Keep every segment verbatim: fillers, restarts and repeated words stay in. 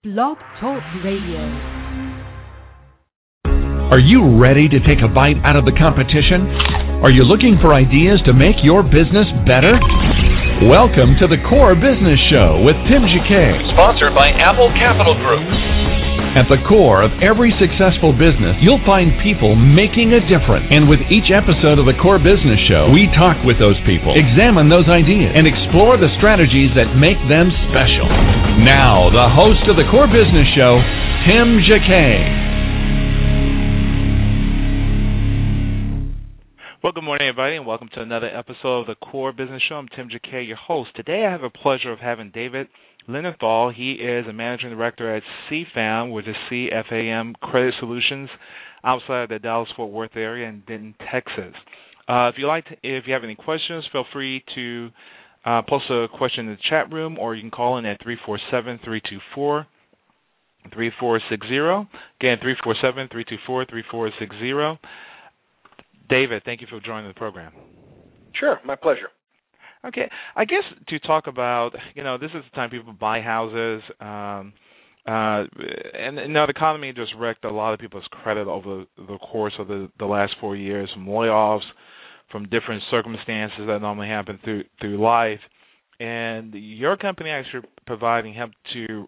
Blog Talk Radio. Are you ready to take a bite out of the competition? Are you looking for ideas to make your business better? Welcome to the Core Business Show with Tim Jacquet, sponsored by Apple Capital Group. At the core of every successful business, you'll find people making a difference. And with each episode of the Core Business Show, we talk with those people, examine those ideas, and explore the strategies that make them special. Now, the host of the Core Business Show, Tim Jacquet. Well, good morning, everybody, and welcome to another episode of the Core Business Show. I'm Tim Jacquet, your host. Today, I have a pleasure of having David Linenthal. He is a managing director at C F A M, which is C F A M Credit Solutions, outside the Dallas-Fort Worth area in Denton, Texas. Uh, if you like, to, if you have any questions, feel free to uh, post a question in the chat room, or you can call in at three four seven, three two four, three four six zero. Again, three four seven, three two four, three four six zero. David, thank you for joining the program. Sure, my pleasure. Okay, I guess to talk about, you know, this is the time people buy houses, um, uh, and you know, the economy just wrecked a lot of people's credit over the course of the, the last four years, from layoffs, from different circumstances that normally happen through through life, and your company actually providing help to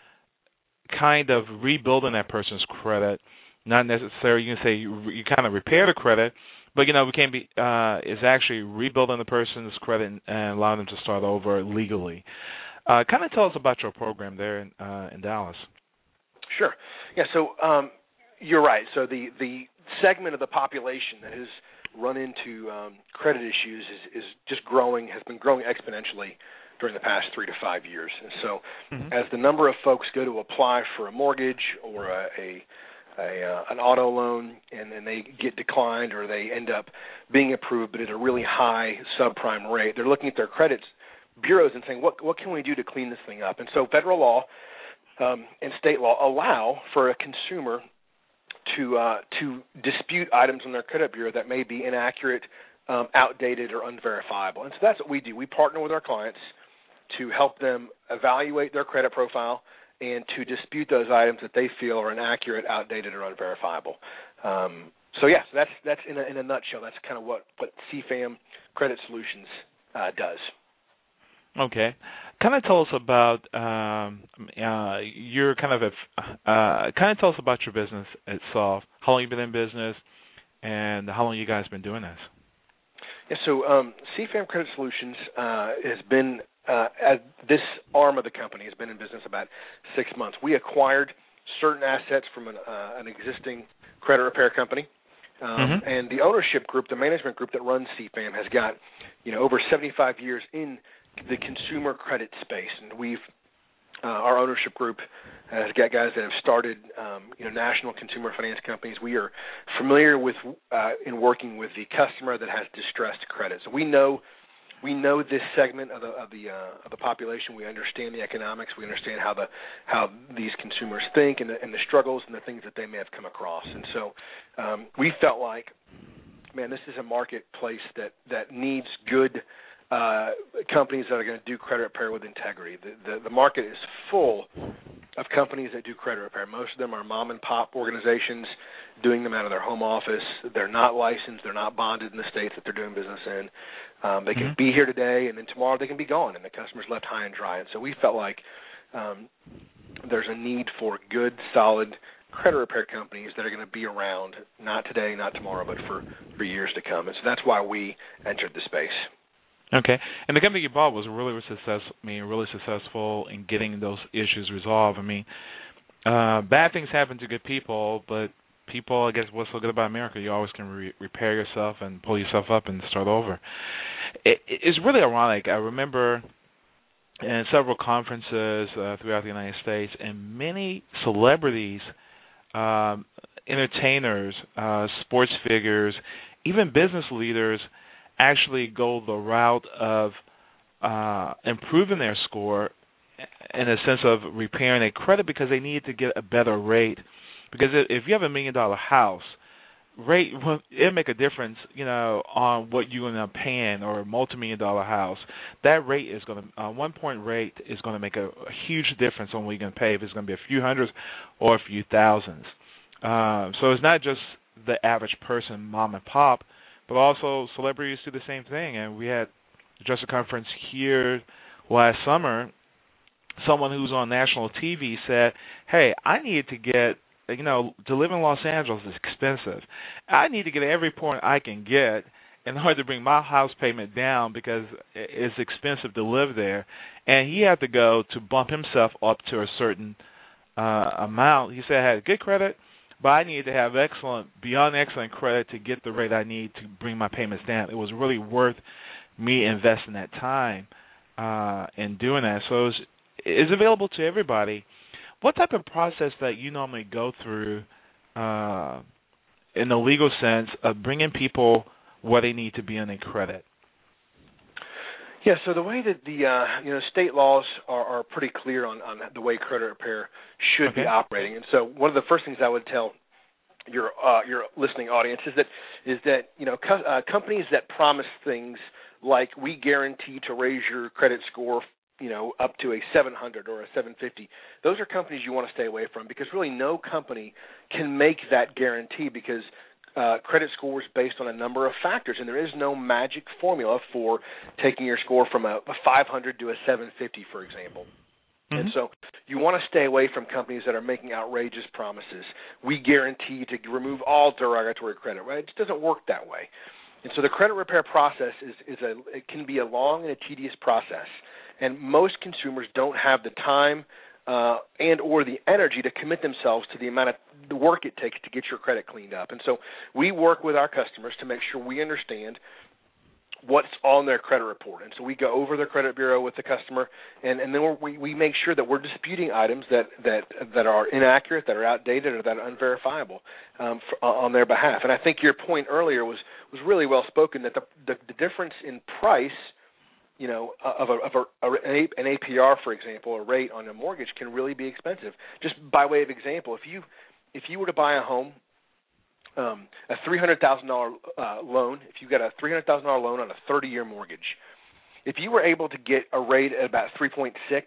kind of rebuilding that person's credit. Not necessarily you can say you, you kind of repair the credit, but, you know, we can't be, uh, is actually rebuilding the person's credit and, and allowing them to start over legally. Uh, kind of tell us about your program there in, uh, in Dallas. Sure. Yeah, so um, you're right. So the, the segment of the population that has run into um, credit issues is, is just growing, has been growing exponentially during the past three to five years. And so mm-hmm. as the number of folks go to apply for a mortgage or a, a A, uh, an auto loan, and then they get declined or they end up being approved but at a really high subprime rate, they're looking at their credit bureaus and saying, what what can we do to clean this thing up? And so federal law um, and state law allow for a consumer to uh, to dispute items on their credit bureau that may be inaccurate, um, outdated, or unverifiable. And so that's what we do. We partner with our clients to help them evaluate their credit profile and to dispute those items that they feel are inaccurate, outdated, or unverifiable. Um, so, yes, that's that's in a, in a nutshell. That's kind of what, what C F A M Credit Solutions uh, does. Okay. Kind of tell us about um, uh, your kind of a, uh, kind of tell us about your business itself. How long you've been in business, and how long you guys been doing this? Yeah. So, um, C F A M Credit Solutions uh, has been Uh, as this arm of the company has been in business about six months. We acquired certain assets from an, uh, an existing credit repair company, um, mm-hmm. and the ownership group, the management group that runs C F A M, has got you know over seventy-five years in the consumer credit space, and we've uh, our ownership group has got guys that have started um, you know national consumer finance companies. We are familiar with uh, in working with the customer that has distressed credit, so we know. We know this segment of the of the uh, of the population. We understand the economics. We understand how the how these consumers think and the, and the struggles and the things that they may have come across. And so um, we felt like, man, this is a marketplace that that needs good uh, companies that are going to do credit repair with integrity. The, the the market is full of companies that do credit repair. Most of them are mom and pop organizations doing them out of their home office. They're not licensed. They're not bonded in the states that they're doing business in. Um, they can mm-hmm. be here today, and then tomorrow they can be gone, and the customer's left high and dry. And so we felt like um, there's a need for good, solid credit repair companies that are going to be around, not today, not tomorrow, but for, for years to come. And so that's why we entered the space. Okay, and the company you bought was really successful. I mean, really successful in getting those issues resolved. I mean, uh, bad things happen to good people, but people, I guess, what's so good about America? You always can re- repair yourself and pull yourself up and start over. It, it's really ironic. I remember in several conferences uh, throughout the United States, and many celebrities, um, entertainers, uh, sports figures, even business leaders actually go the route of uh, improving their score in a sense of repairing a credit because they need to get a better rate. Because if you have a million dollar house, rate, well, it'll make a difference, you know, on what you're going to paying or a multi-million dollar house. That rate is going to, uh, one point rate is going to make a, a huge difference on what you're going to pay, if it's going to be a few hundreds or a few thousands. Uh, so it's not just the average person, mom and pop, but also celebrities do the same thing. And we had just a conference here last summer. Someone who's on national T V said, hey, I need to get, you know, to live in Los Angeles is expensive. I need to get every point I can get in order to bring my house payment down because it's expensive to live there. And he had to go to bump himself up to a certain uh, amount. He said I had good credit, but I needed to have excellent, beyond excellent credit to get the rate I need to bring my payments down. It was really worth me investing that time uh, in doing that. So it was, it's available to everybody. What type of process that you normally go through uh, in the legal sense of bringing people where they need to be on their credit? Yeah, so the way that the uh, you know state laws are, are pretty clear on, on the way credit repair should okay. be operating, and so one of the first things I would tell your uh, your listening audience is that is that you know co- uh, companies that promise things like we guarantee to raise your credit score, you know, up to a seven hundred or a seven fifty. Those are companies you want to stay away from because really no company can make that guarantee because uh, credit score is based on a number of factors, and there is no magic formula for taking your score from a, a five hundred to a seven fifty, for example. Mm-hmm. And so you want to stay away from companies that are making outrageous promises. We guarantee to remove all derogatory credit, right? It just doesn't work that way. And so the credit repair process is, is a it can be a long and a tedious process. And most consumers don't have the time uh, and or the energy to commit themselves to the amount of the work it takes to get your credit cleaned up. And so we work with our customers to make sure we understand what's on their credit report. And so we go over the credit bureau with the customer, and, and then we're, we we make sure that we're disputing items that, that, that are inaccurate, that are outdated, or that are unverifiable um, for, on their behalf. And I think your point earlier was, was really well spoken, that the, the, the difference in price you know, of, a, of a, an A P R, for example, a rate on a mortgage can really be expensive. Just by way of example, if you if you were to buy a home, um, a three hundred thousand dollars uh, loan, if you got a three hundred thousand dollars loan on a thirty-year mortgage, if you were able to get a rate at about three point six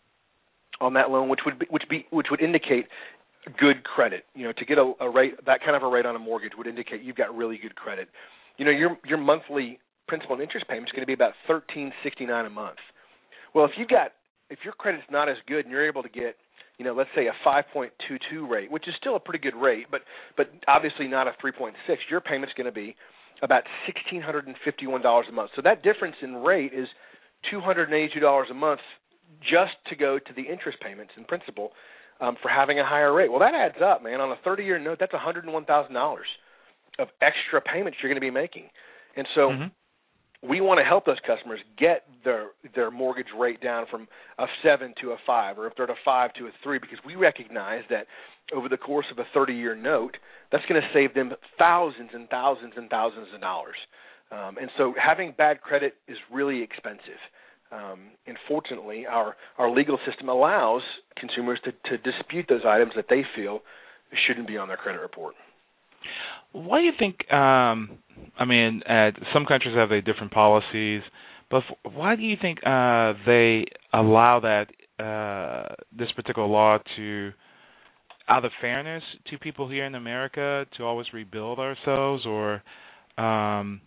on that loan, which would be, which be which would indicate good credit, you know, to get a, a rate that kind of a rate on a mortgage would indicate you've got really good credit. You know, your your monthly principal and interest payment is going to be about thirteen sixty-nine a month. Well, if you got if your credit's not as good and you're able to get, you know, let's say a five point two two rate, which is still a pretty good rate, but but obviously not a three point six, your payment's going to be about one thousand six hundred fifty-one dollars a month. So that difference in rate is two hundred eighty-two dollars a month just to go to the interest payments and principal um, for having a higher rate. Well, that adds up, man. On a thirty-year note, that's one hundred one thousand dollars of extra payments you're going to be making. And so mm-hmm. we want to help those customers get their their mortgage rate down from a seven to a five, or if they're at a five to a three, because we recognize that over the course of a thirty-year note, that's going to save them thousands and thousands and thousands of dollars. Um, and so having bad credit is really expensive. Um, and fortunately, our, our legal system allows consumers to, to dispute those items that they feel shouldn't be on their credit report. Why do you think, um, I mean, uh, some countries have their different policies, but f- why do you think uh, they allow that, uh, this particular law to, out of fairness to people here in America, to always rebuild ourselves? Or um,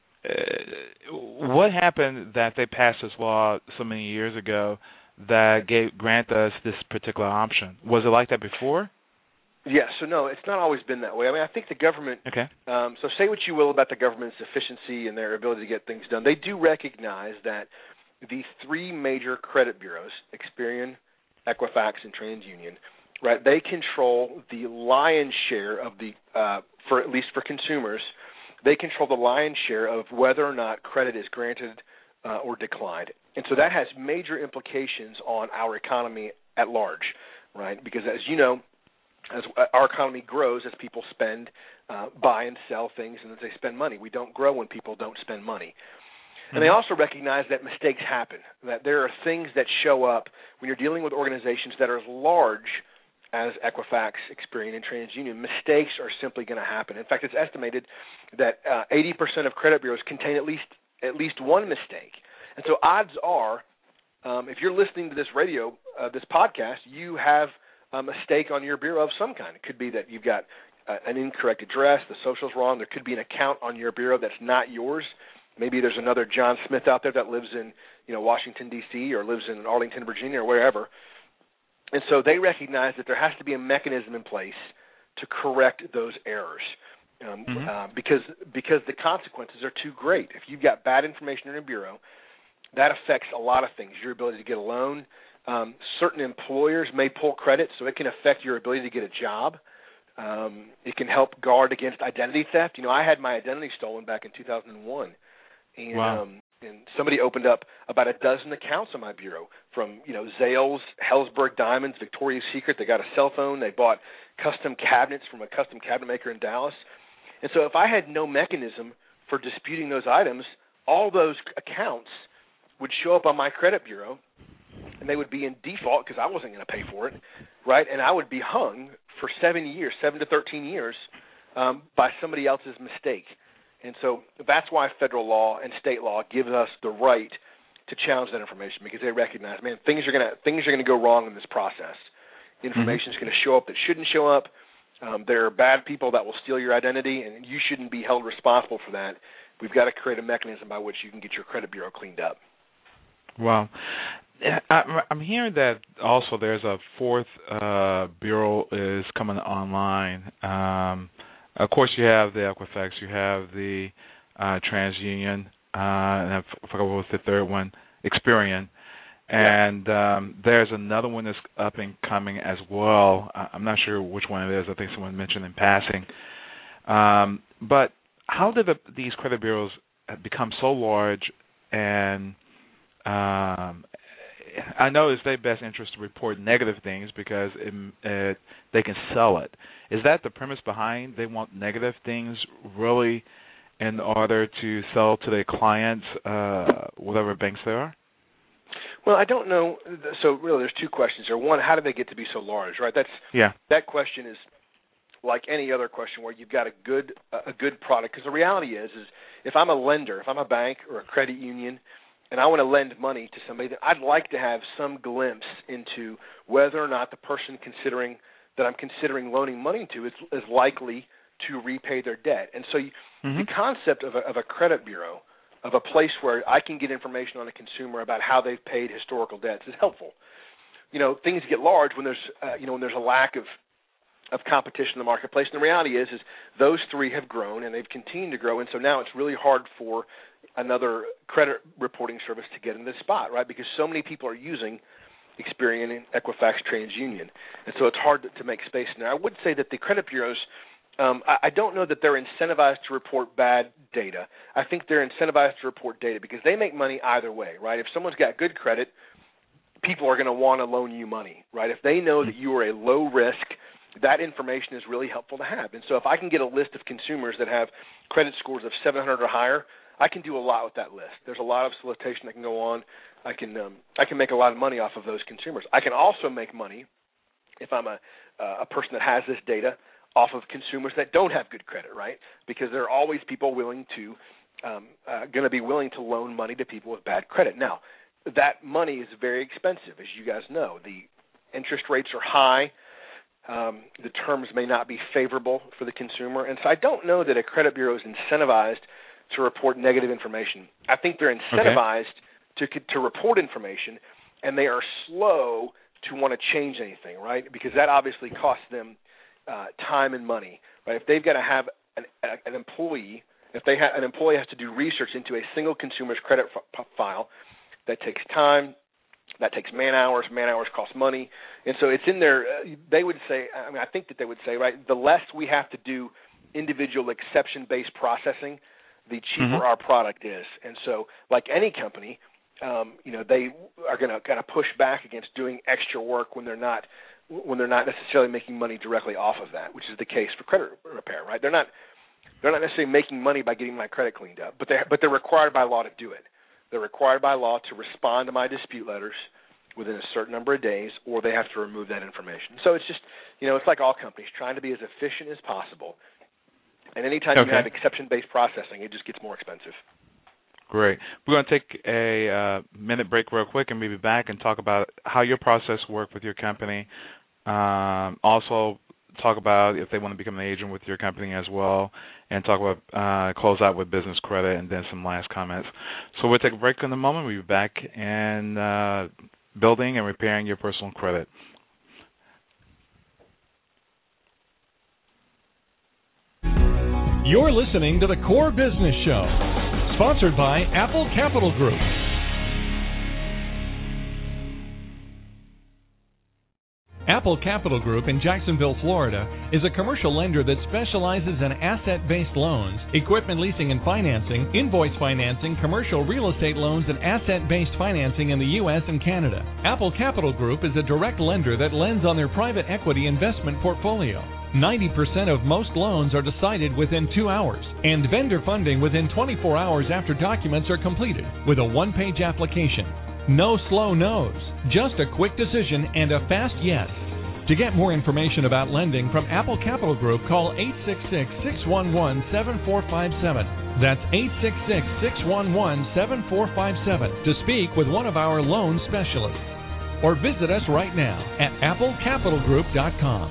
uh, what happened that they passed this law so many years ago that gave grant us this particular option? Was it like that before? Yes, so no, it's not always been that way. I mean, I think the government, okay. um, so say what you will about the government's efficiency and their ability to get things done, they do recognize that the three major credit bureaus, Experian, Equifax, and TransUnion, right, they control the lion's share of the, uh, for at least for consumers, they control the lion's share of whether or not credit is granted uh, or declined. And so that has major implications on our economy at large, right, because as you know, as our economy grows, as people spend, uh, buy and sell things, and as they spend money. We don't grow when people don't spend money. Mm-hmm. And they also recognize that mistakes happen, that there are things that show up when you're dealing with organizations that are as large, as Equifax, Experian, and TransUnion, mistakes are simply going to happen. In fact, it's estimated that uh, eighty percent of credit bureaus contain at least at least one mistake. And so odds are, um, if you're listening to this radio, uh, this podcast, you have a mistake on your bureau of some kind. It could be that you've got uh, an incorrect address, the social's wrong. There could be an account on your bureau that's not yours. Maybe there's another John Smith out there that lives in, you know, Washington, D C, or lives in Arlington, Virginia, or wherever. And so they recognize that there has to be a mechanism in place to correct those errors, um, mm-hmm. uh, because because the consequences are too great. If you've got bad information in your bureau, that affects a lot of things. Your ability to get a loan. Um, certain employers may pull credit, so it can affect your ability to get a job. Um, it can help guard against identity theft. You know, I had my identity stolen back in two thousand one, and wow. um, and somebody opened up about a dozen accounts on my bureau from, you know, Zales, Helzberg Diamonds, Victoria's Secret. They got a cell phone. They bought custom cabinets from a custom cabinet maker in Dallas. And so if I had no mechanism for disputing those items, all those accounts would show up on my credit bureau, and they would be in default because I wasn't going to pay for it, right? And I would be hung for seven years, seven to thirteen years, um, by somebody else's mistake. And so that's why federal law and state law gives us the right to challenge that information, because they recognize, man, things are gonna things are gonna go wrong in this process. Information is mm-hmm. going to show up that shouldn't show up. Um, there are bad people that will steal your identity, and you shouldn't be held responsible for that. We've got to create a mechanism by which you can get your credit bureau cleaned up. Wow. I'm hearing that also there's a fourth uh, bureau is coming online. Um, of course, you have the Equifax, you have the uh, TransUnion, uh, and I forgot what was the third one, Experian. And um, there's another one that's up and coming as well. I'm not sure which one it is. I think someone mentioned in passing. Um, but how did the, these credit bureaus become so large? And um, I know it's their best interest to report negative things because it, it, they can sell it. Is that the premise behind they want negative things really in order to sell to their clients, uh, whatever banks there are? Well, I don't know. So really, there's two questions there. One, how did they get to be so large? Right. That's yeah. That question is like any other question where you've got a good a good product. Because the reality is, is if I'm a lender, if I'm a bank or a credit union, and I want to lend money to somebody, then I'd like to have some glimpse into whether or not the person considering that I'm considering loaning money to is, is likely to repay their debt. And so you, mm-hmm. the concept of a, of a credit bureau, of a place where I can get information on a consumer about how they've paid historical debts, is helpful. You know, things get large when there's uh, you know when there's a lack of of competition in the marketplace. And the reality is, is those three have grown and they've continued to grow, and so now it's really hard for another credit reporting service to get in this spot, right? Because so many people are using Experian, Equifax, TransUnion, and so it's hard to, to make space in there. I would say that the credit bureaus, Um, I, I don't know that they're incentivized to report bad data. I think they're incentivized to report data because they make money either way, right? If someone's got good credit, people are going to want to loan you money, right? If they know that you are a low risk, that information is really helpful to have. And so if I can get a list of consumers that have credit scores of seven hundred or higher, I can do a lot with that list. There's a lot of solicitation that can go on. I can um, I can make a lot of money off of those consumers. I can also make money if I'm a uh, a person that has this data off of consumers that don't have good credit, right? Because there are always people willing to, um, uh, going to be willing to loan money to people with bad credit. Now, that money is very expensive, as you guys know. The interest rates are high. Um, the terms may not be favorable for the consumer. And so I don't know that a credit bureau is incentivized to report negative information. I think they're incentivized okay. to to report information, and they are slow to want to change anything, right? Because that obviously costs them Uh, time and money, right? If they've got to have an, an employee, if they ha- an employee has to do research into a single consumer's credit f- file, that takes time, that takes man hours. Man hours cost money, and so it's in there. Uh, they would say, I mean, I think that they would say, right, the less we have to do individual exception-based processing, the cheaper mm-hmm. our product is. And so, like any company, um, you know, they are going to kind of push back against doing extra work when they're not. when they're not necessarily making money directly off of that, which is the case for credit repair, right? They're not they're not necessarily making money by getting my credit cleaned up, but they but they're required by law to do it. They're required by law to respond to my dispute letters, within a certain number of days, or they have to remove that information. So it's just, you know, it's like all companies, trying to be as efficient as possible. And anytime okay. you have exception-based processing, it just gets more expensive. Great. We're going to take a uh, minute break real quick, and we'll be back and talk about how your process works with your company. Um, also, talk about if they want to become an agent with your company as well, and talk about uh, close out with business credit, and then some last comments. So we'll take a break in a moment. We'll be back in uh, building and repairing your personal credit. You're listening to the Core Business Show, sponsored by Apple Capital Group. Apple Capital Group in Jacksonville, Florida, is a commercial lender that specializes in asset-based loans, equipment leasing and financing, invoice financing, commercial real estate loans, and asset-based financing in the U S and Canada. Apple Capital Group is a direct lender that lends on their private equity investment portfolio. ninety percent of most loans are decided within two hours, and vendor funding within twenty-four hours after documents are completed, with a one-page application. No slow no's, just a quick decision and a fast yes. To get more information about lending from Apple Capital Group, call eight six six, six one one, seven four five seven. That's eight six six, six one one, seven four five seven to speak with one of our loan specialists. Or visit us right now at apple capital group dot com.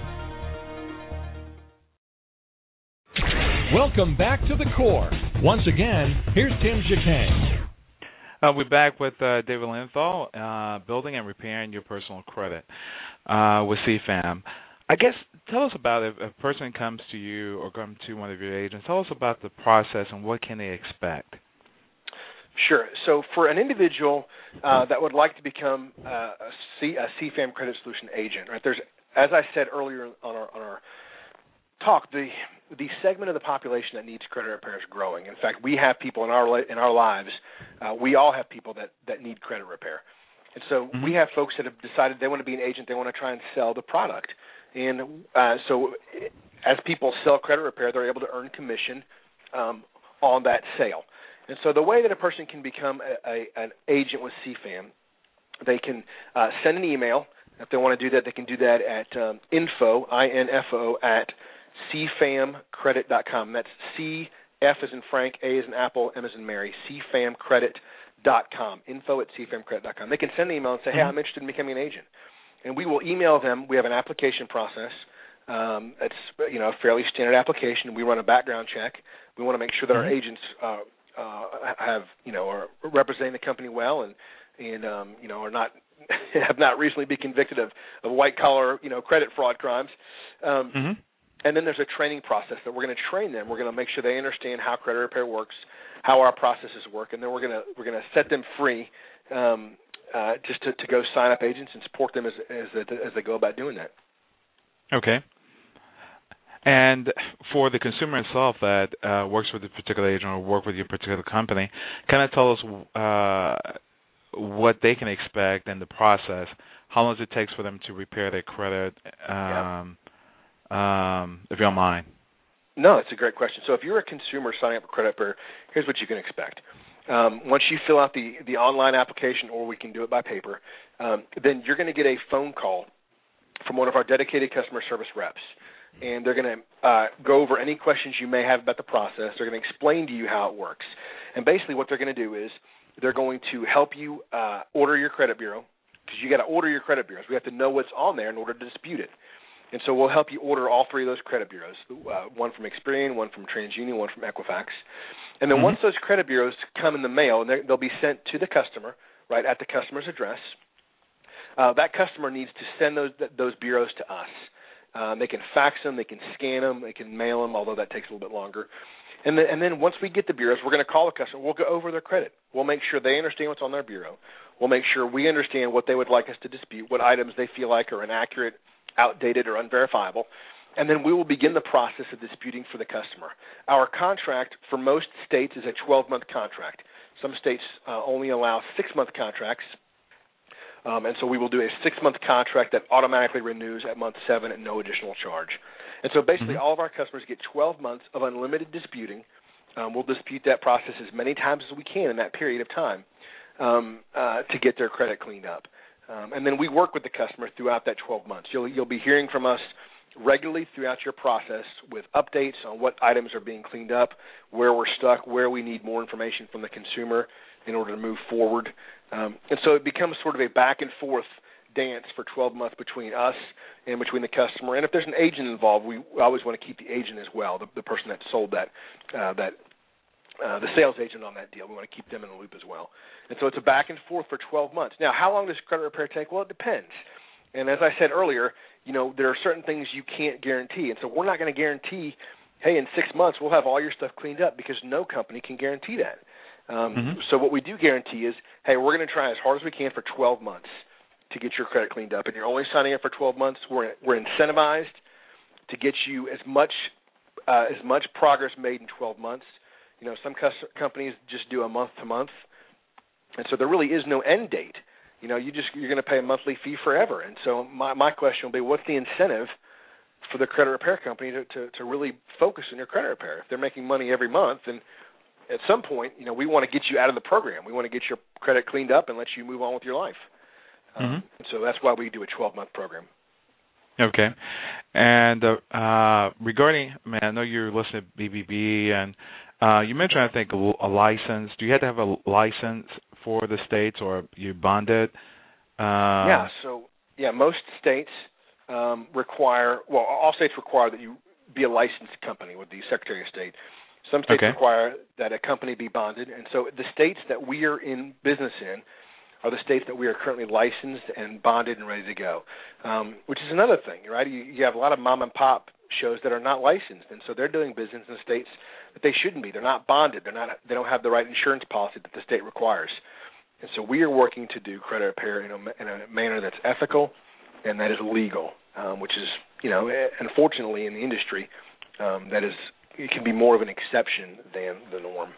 Welcome back to the Core. Once again, here's Tim Jacquet. Uh, we're back with uh, David Linenthal, uh, building and repairing your personal credit uh, with C F A M. I guess tell us about if a person comes to you or comes to one of your agents. Tell us about the process and what can they expect. Sure. So for an individual uh, that would like to become uh, a, C, a C F A M Credit Solution agent, right? There's, as I said earlier on our on our talk, the the segment of the population that needs credit repair is growing. In fact, we have people in our in our lives. Uh, we all have people that, that need credit repair, and so mm-hmm. we have folks that have decided they want to be an agent. They want to try and sell the product, and uh, so as people sell credit repair, they're able to earn commission um, on that sale. And so the way that a person can become a, a, an agent with C F A M, they can uh, send an email. If they want to do that, they can do that at um, info, I N F O, at c fam credit dot com. That's C, F as in Frank, A as in Apple, M as in Mary, c fam credit dot com, info at c fam credit dot com. They can send an email and say, hey, I'm interested in becoming an agent. And we will email them. We have an application process. Um, it's you know, a fairly standard application. We run a background check. We want to make sure that our agents uh, uh, have, you know, are representing the company well and, and um, you know, are not have not recently been convicted of, of white-collar, you know, credit fraud crimes. Um, mm-hmm. And then there's a training process that we're going to train them. We're going to make sure they understand how credit repair works, how our processes work, and then we're going to we're going to set them free um, uh, just to, to go sign up agents and support them as as they, as they go about doing that. Okay. And for the consumer itself that uh, works with a particular agent or work with your particular company, kind of tell us uh, what they can expect and the process, how long it takes for them to repair their credit, um, yeah. um, if you don't mind. No, it's a great question. So if you're a consumer signing up for credit repair, here's what you can expect. Um, once you fill out the, the online application, or we can do it by paper, um, then you're going to get a phone call from one of our dedicated customer service reps. And they're going to uh, go over any questions you may have about the process. They're going to explain to you how it works. And basically what they're going to do is they're going to help you uh, order your credit bureau, because you got to order your credit bureaus. We have to know what's on there in order to dispute it. And so we'll help you order all three of those credit bureaus, uh, one from Experian, one from TransUnion, one from Equifax. And then mm-hmm. once those credit bureaus come in the mail, and they'll be sent to the customer, right, at the customer's address, uh, that customer needs to send those those bureaus to us. Um, they can fax them, they can scan them, they can mail them, although that takes a little bit longer. And then, and then once we get the bureaus, we're going to call the customer. We'll go over their credit. We'll make sure they understand what's on their bureau. We'll make sure we understand what they would like us to dispute, what items they feel like are inaccurate, outdated, or unverifiable. And then we will begin the process of disputing for the customer. Our contract for most states is a twelve-month contract. Some states uh, only allow six-month contracts. Um, and so we will do a six-month contract that automatically renews at month seven at no additional charge. And so basically mm-hmm. all of our customers get twelve months of unlimited disputing. Um, we'll dispute that process as many times as we can in that period of time um, uh, to get their credit cleaned up. Um, and then we work with the customer throughout that twelve months. You'll you'll be hearing from us regularly throughout your process with updates on what items are being cleaned up, where we're stuck, where we need more information from the consumer in order to move forward. Um, and so it becomes sort of a back and forth dance for twelve months between us and between the customer. And if there's an agent involved, we always want to keep the agent as well, the, the person that sold that, uh, that uh, the sales agent on that deal. We want to keep them in the loop as well. And so it's a back and forth for twelve months. Now, how long does credit repair take? Well, it depends. And as I said earlier, you know, there are certain things you can't guarantee. And so we're not going to guarantee, hey, in six months we'll have all your stuff cleaned up, because no company can guarantee that. Um, mm-hmm. So what we do guarantee is, hey, we're going to try as hard as we can for twelve months to get your credit cleaned up. And you're only signing up for twelve months. We're we're incentivized to get you as much uh, as much progress made in twelve months. You know, some cus- companies just do a month to month, and so there really is no end date. You know, you just you're going to pay a monthly fee forever. And so my my question will be, what's the incentive for the credit repair company to, to, to really focus on your credit repair? If they're making money every month, and at some point, you know, we want to get you out of the program. We want to get your credit cleaned up and let you move on with your life. Mm-hmm. Um, so that's why we do a twelve-month program. Okay. And uh, uh, regarding, I mean, I know you're listening to B B B, and uh, you mentioned, I think, a, a license. Do you have to have a license for the states, or you bonded? Uh, yeah, so, yeah, most states um, require, well, all states require that you be a licensed company with the Secretary of State. Some states okay. require that a company be bonded. And so the states that we are in business in are the states that we are currently licensed and bonded and ready to go, um, which is another thing, right? You, you have a lot of mom-and-pop shows that are not licensed, and so they're doing business in states that they shouldn't be. They're not bonded. They're not. They don't have the right insurance policy that the state requires. And so we are working to do credit repair in a, in a manner that's ethical and that is legal, um, which is, you know, unfortunately in the industry, um, that is, it can be more of an exception than the norm.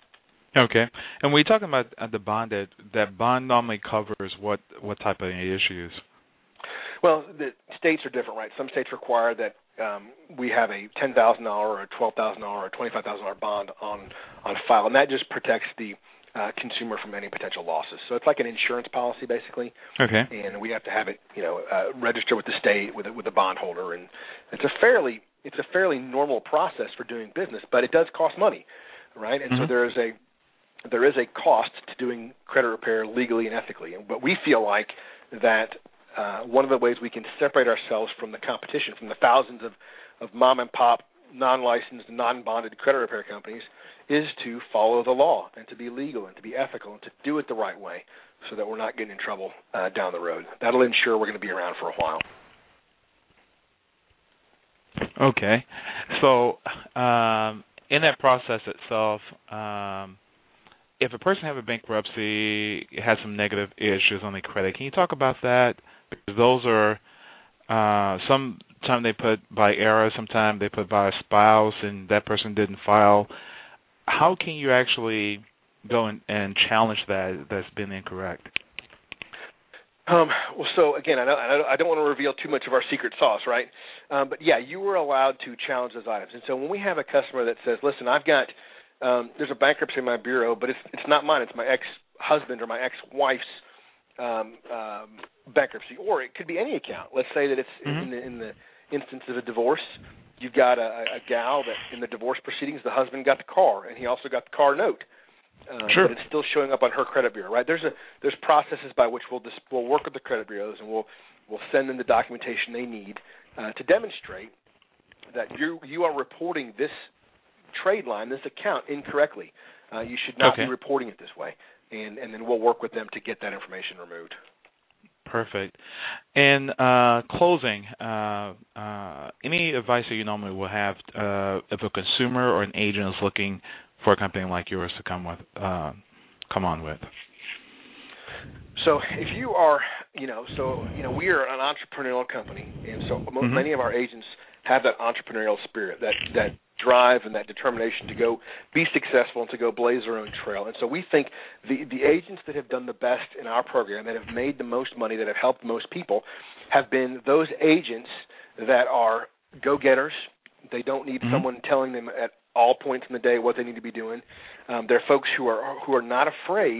Okay. And when you're talking about uh, the bonded, that bond normally covers what, what type of issues? Well, the states are different, right? Some states require that um, we have a ten thousand dollars or a twelve thousand dollars or a twenty-five thousand dollars bond on, on file, and that just protects the uh, consumer from any potential losses. So it's like an insurance policy, basically. Okay. And we have to have it, you know, uh, register with the state, with a, with the bondholder, and it's a fairly it's a fairly normal process for doing business, but it does cost money, right? And mm-hmm. so there is a there is a cost to doing credit repair legally and ethically. And but we feel like that uh, one of the ways we can separate ourselves from the competition, from the thousands of, of mom-and-pop, non-licensed, non-bonded credit repair companies, is to follow the law and to be legal and to be ethical and to do it the right way so that we're not getting in trouble uh, down the road. That'll ensure we're going to be around for a while. Okay. So um, in that process itself, um, if a person has a bankruptcy, has some negative issues on their credit, can you talk about that? Because those are, uh, sometimes they put by error, sometimes they put by a spouse, and that person didn't file. How can you actually go and, and challenge that that's been incorrect? Um, well, so again, I don't, I don't want to reveal too much of our secret sauce, right? Um, but yeah, you were allowed to challenge those items. And so when we have a customer that says, listen, I've got, um, there's a bankruptcy in my bureau, but it's it's not mine, it's my ex-husband or my ex-wife's um, um, bankruptcy, or it could be any account. Let's say that it's mm-hmm. in, the, in the instance of a divorce, you've got a, a gal that in the divorce proceedings, the husband got the car, and he also got the car note. Uh, sure. But it's still showing up on her credit bureau, right? There's a there's processes by which we'll dis- we'll work with the credit bureaus and we'll we'll send them the documentation they need uh, to demonstrate that you you are reporting this trade line, this account incorrectly. Uh, you should not okay. be reporting it this way, and and then we'll work with them to get that information removed. Perfect. And uh, closing, uh, uh, any advice that you normally will have uh, if a consumer or an agent is looking for a company like yours to come with, uh, come on with? So if you are, you know, so you know, we are an entrepreneurial company, and so mm-hmm. many of our agents have that entrepreneurial spirit, that that drive and that determination to go be successful and to go blaze their own trail. And so we think the the agents that have done the best in our program, that have made the most money, that have helped most people, have been those agents that are go-getters. They don't need mm-hmm. someone telling them at all points in the day what they need to be doing. Um, they're folks who are who are not afraid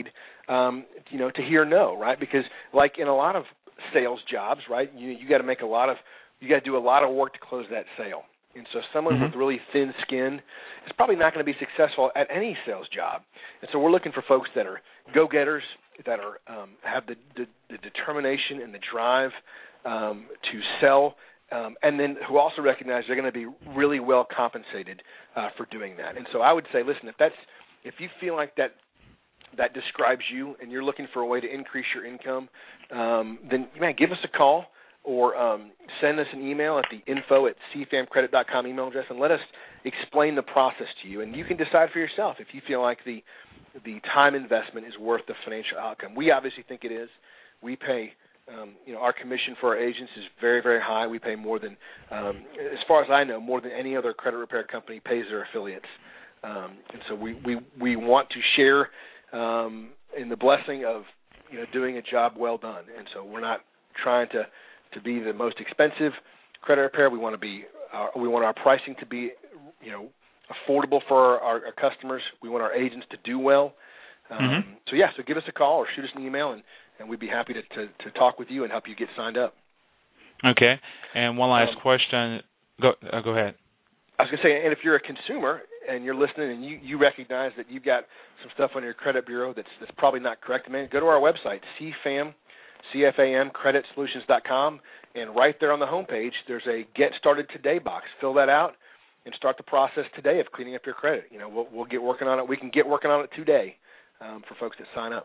um, you know, to hear no, right? Because like in a lot of sales jobs, right, you you got to make a lot of, you got to do a lot of work to close that sale. And so someone mm-hmm. with really thin skin is probably not going to be successful at any sales job. And so we're looking for folks that are go-getters, that are um, have the, the, the determination and the drive um, to sell, um, and then who also recognize they're going to be really well compensated uh, for doing that. And so I would say, listen, if that's if you feel like that that describes you and you're looking for a way to increase your income, um, then man, give us a call. Or um, send us an email at the info at c fam credit dot com email address, and let us explain the process to you. And you can decide for yourself if you feel like the the time investment is worth the financial outcome. We obviously think it is. We pay, um, you know, our commission for our agents is very, very high. We pay more than, um, as far as I know, more than any other credit repair company pays their affiliates. Um, and so we, we, we want to share um, in the blessing of, you know, doing a job well done. And so we're not trying to to be the most expensive credit repair. We want to be, uh, we want our pricing to be, you know, affordable for our, our customers. We want our agents to do well. Um, mm-hmm. So yeah, so give us a call or shoot us an email, and, and we'd be happy to, to, to talk with you and help you get signed up. Okay. And one last um, question. Go uh, go ahead. I was going to say, and if you're a consumer and you're listening and you, you recognize that you've got some stuff on your credit bureau that's that's probably not correct, man, go to our website, C F A M. C F A M credit solutions dot com, and right there on the homepage, there's a Get Started Today box. Fill that out and start the process today of cleaning up your credit. You know, we'll, we'll get working on it. We can get working on it today um, for folks that sign up.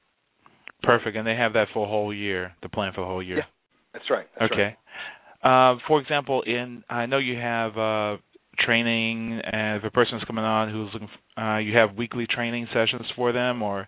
Perfect, and they have that for a whole year, the plan for the whole year. Yeah, that's right. That's okay. Right. Uh, for example, in I know you have uh, training, and if a person's coming on who's looking, for, uh, you have weekly training sessions for them, or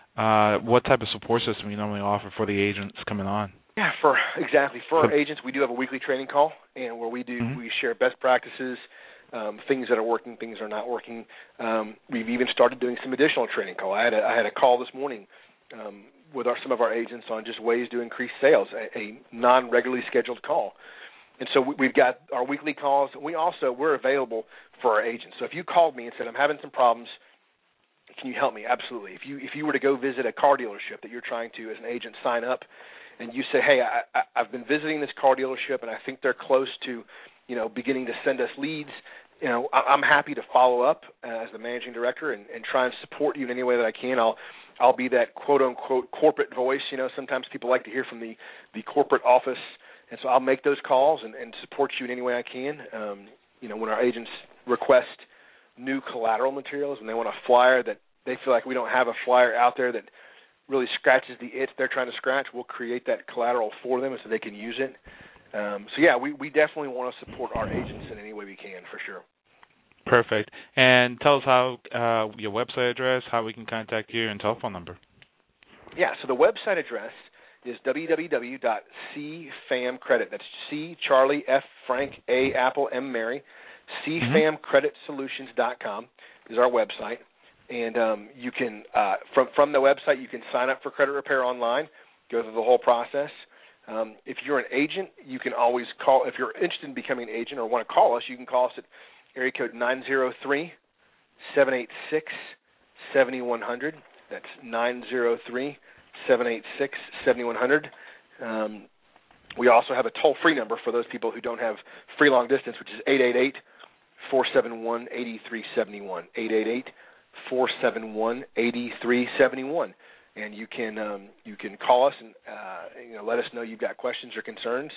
Uh, what type of support system you normally offer for the agents coming on? Yeah, for exactly for our agents, we do have a weekly training call, and where we do mm-hmm. we share best practices, um, things that are working, things that are not working. Um, we've even started doing some additional training call. I had a, I had a call this morning um, with our, some of our agents on just ways to increase sales, a, a non-regularly scheduled call. And so we, we've got our weekly calls. We also we're available for our agents. So if you called me and said, I'm having some problems, can you help me? Absolutely. If you if you were to go visit a car dealership that you're trying to, as an agent, sign up, and you say, hey, I, I, I've been visiting this car dealership, and I think they're close to, you know, beginning to send us leads, you know, I, I'm happy to follow up uh, as the managing director and, and try and support you in any way that I can. I'll I'll be that quote-unquote corporate voice. You know, sometimes people like to hear from the, the corporate office, and so I'll make those calls and, and support you in any way I can. Um, you know, when our agents request new collateral materials and they want a flyer that they feel like we don't have a flyer out there that really scratches the itch they're trying to scratch, we'll create that collateral for them so they can use it. Um, so, yeah, we, we definitely want to support our agents in any way we can, for sure. Perfect. And tell us how uh, your website address, how we can contact you, and telephone number. Yeah, so the website address is w w w dot c fam credit. That's C, Charlie, F, Frank, A, Apple, M, Mary. c fam credit solutions dot com is our website. And um, you can, uh, from from the website, you can sign up for credit repair online, go through the whole process. Um, if you're an agent, you can always call. If you're interested in becoming an agent or want to call us, you can call us at area code nine zero three, seven eight six, seven one zero zero. That's nine zero three, seven eight six, seven one zero zero. Um, we also have a toll-free number for those people who don't have free long distance, which is eight eight eight, four seven one, eight three seven one, eight eight eight, four seven one, eight three seven one. And you can um, you can call us and uh, you know let us know you've got questions or concerns.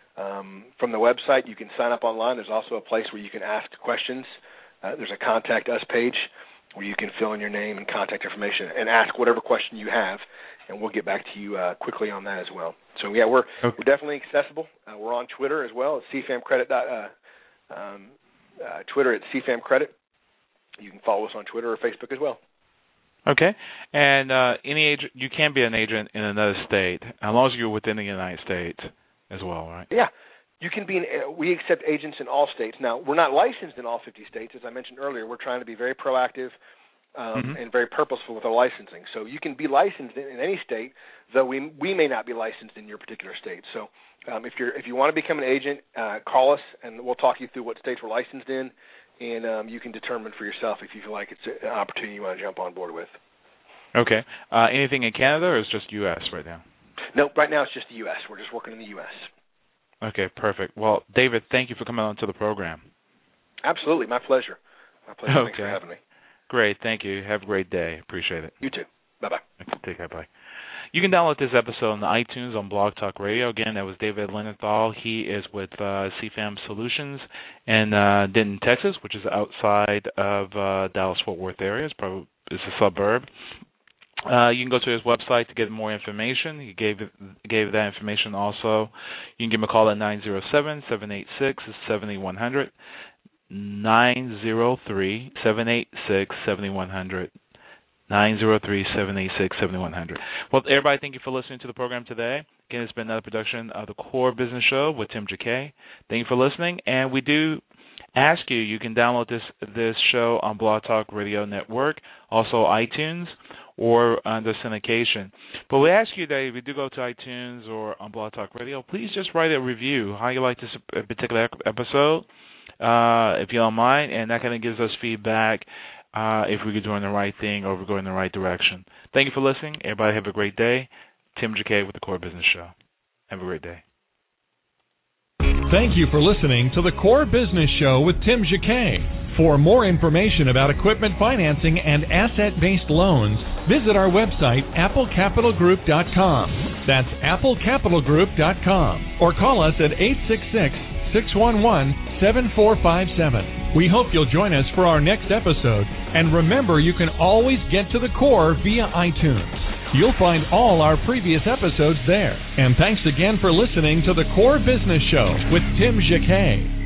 Um, from the website, you can sign up online. There's also a place where you can ask questions. Uh, there's a Contact Us page where you can fill in your name and contact information and ask whatever question you have, and we'll get back to you uh, quickly on that as well. So, yeah, we're okay. we're definitely accessible. Uh, we're on Twitter as well at C F A M Credit. Uh, um, uh, Twitter at C F A M Credit. You can follow us on Twitter or Facebook as well. Okay. And uh, any agent, you can be an agent in another state, as long as you're within the United States as well, right? Yeah. You can be. An, we accept agents in all states. Now, we're not licensed in all fifty states. As I mentioned earlier, we're trying to be very proactive um, mm-hmm. and very purposeful with our licensing. So you can be licensed in, in any state, though we we may not be licensed in your particular state. So um, if you're if you want to become an agent, uh, call us, and we'll talk you through what states we're licensed in, and um, you can determine for yourself if you feel like it's an opportunity you want to jump on board with. Okay. Uh, anything in Canada, or is it just U S right now? No, right now it's just the U S. We're just working in the U S. Okay, perfect. Well, David, thank you for coming on to the program. Absolutely. My pleasure. My pleasure. Okay. Thanks for having me. Great. Thank you. Have a great day. Appreciate it. You too. Bye-bye. Okay, take care. Bye. You can download this episode on the iTunes on Blog Talk Radio. Again, that was David Linenthal. He is with uh, C FAM Solutions in uh, Denton, Texas, which is outside of uh, Dallas-Fort Worth area. It's probably it's a suburb. Uh, you can go to his website to get more information. He gave gave that information also. You can give him a call at nine zero seven, seven eight six, seven one zero zero, nine zero three, seven eight six, seven one zero zero, nine zero three, seven eight six, seven one zero zero. Well, everybody, thank you for listening to the program today. Again, it's been another production of the Core Business Show with Tim Jacquet. Thank you for listening, and we do ask you, you can download this this show on Blog Talk Radio Network, also iTunes, or under syndication. But we ask you that if you do go to iTunes or on Blog Talk Radio, please just write a review, how you like this particular episode, uh, if you don't mind, and that kind of gives us feedback uh, if we're doing the right thing or if we're going in the right direction. Thank you for listening. Everybody have a great day. Tim Jacquet with the Core Business Show. Have a great day. Thank you for listening to the Core Business Show with Tim Jacquet. For more information about equipment financing and asset-based loans, visit our website, apple capital group dot com. That's apple capital group dot com. Or call us at eight six six, six one one, seven four five seven. We hope you'll join us for our next episode. And remember, you can always get to the core via iTunes. You'll find all our previous episodes there. And thanks again for listening to the Core Business Show with Tim Jacquet.